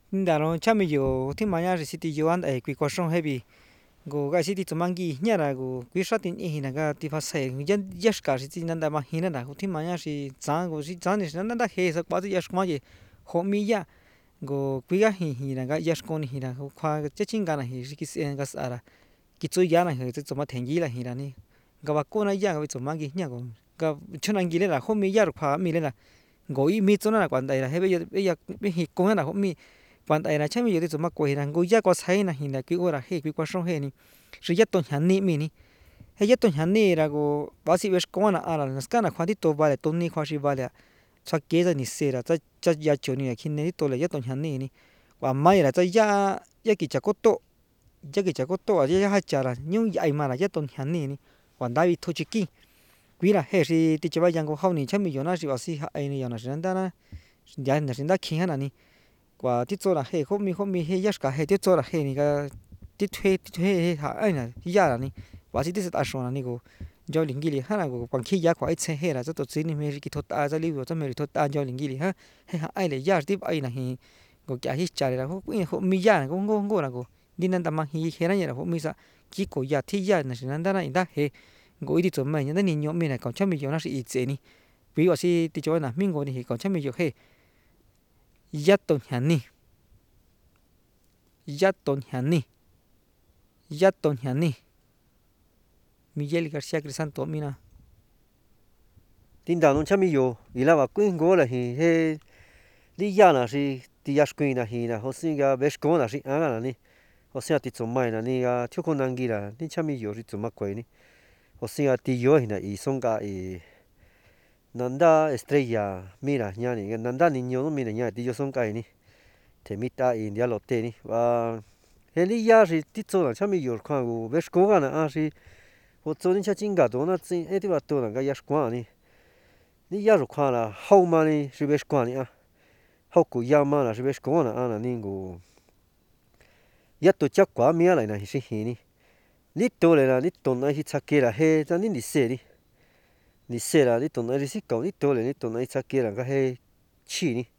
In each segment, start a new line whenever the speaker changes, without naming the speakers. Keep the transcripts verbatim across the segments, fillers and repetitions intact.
Ndaro chami yo ti mañana siti yo anda e kui koshon hebi go ga siti tumangi nyara go kui shati ni hina ga ti fa se yan yashka siti nanda ma hina na ti mañana si zango si zani nanda he sa kwati yashma ye homiya go kui ga hi hina ga yashkoni hina go kwa che chingana hi kisi ga sara kitsu yana he tsu ma tengi la hina ni ga ba kona ya ga tsu mangi nya go ga chunangi le la homi ya ro kwa mi le la go i mi tsu na kwanda ira hebe ya ya hi ko na homi kwanda ira chami yo tsu ma ko ira go ya ko sai na hina ki ora he ki kwa shon he ni shi ya to nya ni mi ni he ya to nya ni ra go ba si ves ko na ara na ska na kwa ti to ba le to ni kwa shi ba le cha ke za ni se ra cha cha ya cho ni ki ne to le ya to nya ni ni wa mai ra cha ya ya ki cha ko to ya ki cha ko to ya ha cha ra nyu ya ma ra ya to nya ni ni kwanda bi to chi ki kui ra he shi ti che ba yang go hau ni chami yo na shi ba si ha ai ni ya na shi nda na ya na shi nda ki ha na ni kwa ti tso ra he homi homi he yashka he ti tso ra he ni ga ti thue ti thue ha ai na ya ra ni wa si ti se ta shon na ni go yo lingi li ha na go kwang ki ya kwa itse he ra cho to chi ni me ri ki to ta za li go cho me ri to ta yo lingi li ha he ha ai le ya ti ai na hi go kya hi cha ra ho mi ya go go go ra go ni nanda ma hi he ra ya ho mi sa ki ko ya ti ya na shi nanda na inda he go i ti tso ma ni ño mi na ko cha mi yo na shi i tse ni wi wa si ti cho na mi go ni ko cha mi yo he ya to nya ni ya to nya ni ya to nya ni Miguel García Crisanto mina
tin da non chami yo ila ba kuin go la hi he li ya na shi ti ya shkuin na hi na ho sin ga be shko na shi a na ni o sea ti tso mai na ni ga thyo ko nang gi la ni chami yo ri tso ma kwai ni o sea ti yo hi na i song ga i nanda estrella mira nya ni nanda niño no mira nya ti yo song kai ni te mita i ndia lo te ni wa he li ya shi ti tso na chami yo kwa go be shko ga na a shi ho tso ni cha ching ga do na tsi e ti ba to na ga ya shkwa ni ni ya ro kwa la hau ma ni shi be shkwa ni a hau ku ya ma la shi be shko na a na ni go ya to cha kwa mi la na hi shi hi ni ni to le la ni to na hi cha ke la he ta ni ni se ni ni se la ni to na ri si ko ni to le ni to na hi cha ke la ga he chi ni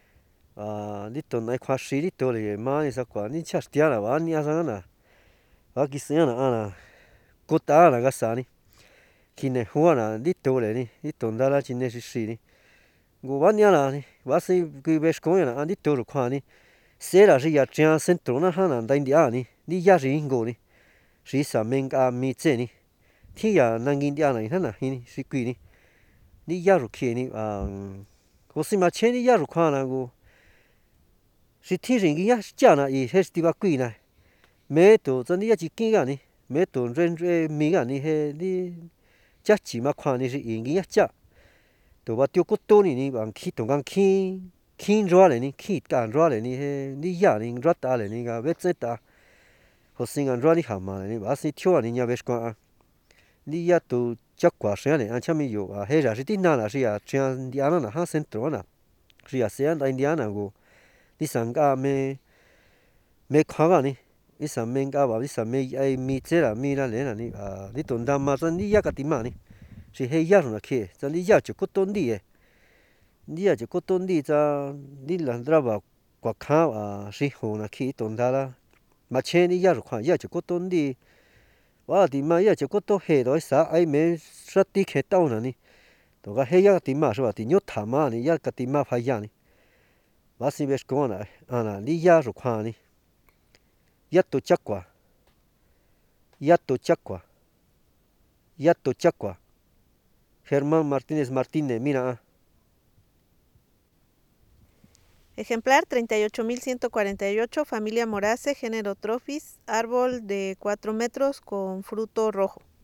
a ni to na kwa shi ni to le ma ni sa kwa ni cha stia la ba ni a sa na ba ki se na a na ko ta na ga sa ni ki ne hu na ni to le ni ni to nda la chi ne shi shi ni go ba ni la ni ba si ki be shko na a ni to ro kwa ni se la shi ya chia centro na ha na dai ndia ni ni ya ri ngo ni shi sa men ga mi tse ni thi ya nang gi ndia na ni na hi ni shi kui ni ni ya ru ki ni a ko si ma che ni ya ru kwa na go shi thi ring gi ya cha na i he sti ba kui na me to zan ni ya chi ki ga ni me to ren re mi ga ni he ni cha chi ma kwa ni shi i gi ya cha to ba tyo ko to ni ni bang ki to gang ki kin ro le ni ki ka ro le ni he ni ya ni ro ta le ni ga be tse ta ho sin an ro ni ha ma ni ba si thyo ni nya be shkwa ni ya to cha kwa sha le an cha mi yo a he ra shi ti na la shi ya chia ndia na na ha centro na shi ya se an da india na go ni sang ga me me kha ga ni ni sa men ga ba ni sa me ai mi tse la mi la le na ni a ni to nda ma san ni ya ka ti ma ni shi he ya ru na ke za ni ya chu ko to ndi e ni ya chu ko to ndi za ni la dra ba kwa kha a shi ho na ki to nda la ma che ni ya ru kwa ya chu ko to ndi wa ti ma ya chu ko to he do sa ai me sha ti khe tao na ni to ga he ya ti ma sha ba ti nyo tha ma ni ya ka ti ma pha ya ni ba si be shko na a na ni ya ru kwa ni ya to cha kwa ya to cha kwa ya to cha kwa Germán Martínez Martínez, mira.
Ejemplar treinta y ocho mil ciento cuarenta y ocho, familia Morace, género Trophis, árbol de cuatro metros con fruto rojo.